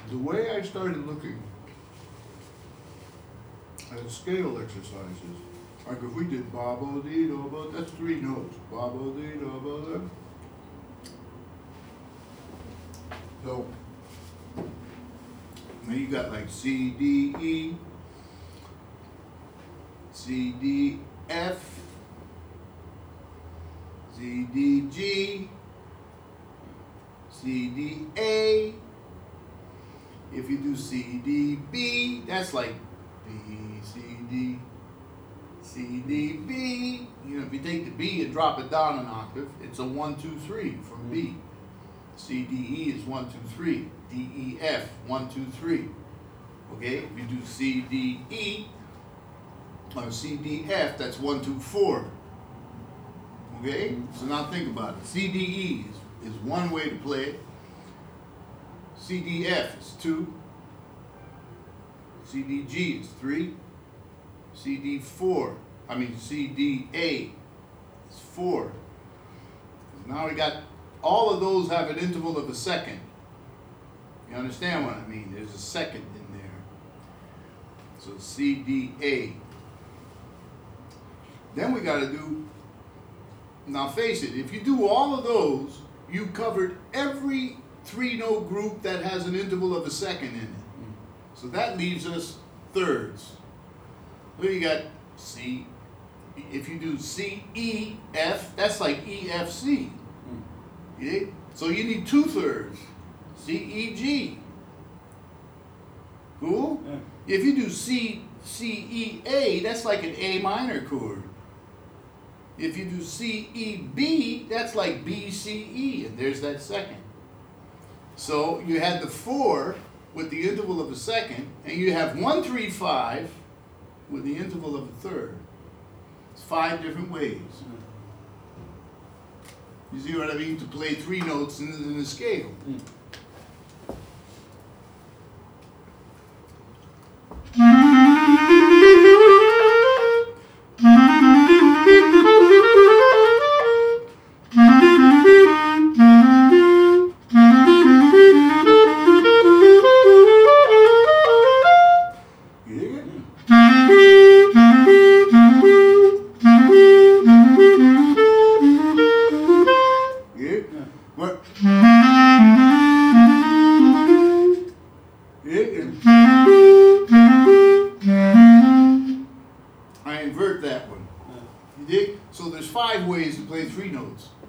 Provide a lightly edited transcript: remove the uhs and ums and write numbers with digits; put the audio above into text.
The way I started looking at scale exercises, like if we did ba bo dee do bo, that's 3 notes. Ba bo dee do bo da. So now you got like C D E, C D F, C D G, C D A. If you do C D B, that's like B C D, C D B. You know, if you take the B and drop it down an octave, it's a 1 2 3 from B. C D E is 1 2 3. D E F 1 2 3. Okay, if you do C D E or C D F, that's 1 2 4. Okay, so now think about it. C D E is one way to play it. C D F is 2. C D G is 3. C D A is 4. Now we got all of those have an interval of a second. You understand what I mean? There's a second in there. So C D A. Then we got to do. Now face it, if you do all of those, you covered every 3-note group that has an interval of a second in it. So that leaves us thirds. Well, you got C. If you do C, E, F, that's like E, F, C. Yeah? So you need 2/3. C, E, G. Cool? Yeah. If you do C, E, A, that's like an A minor chord. If you do C, E, B, that's like B, C, E, and there's that second. So you had the 4 with the interval of a second, and you have 1 3 5 with the interval of a third. It's 5 different ways. You see what I mean? To play 3 notes in the scale. I invert that one. You dig? So there's 5 ways to play 3 notes.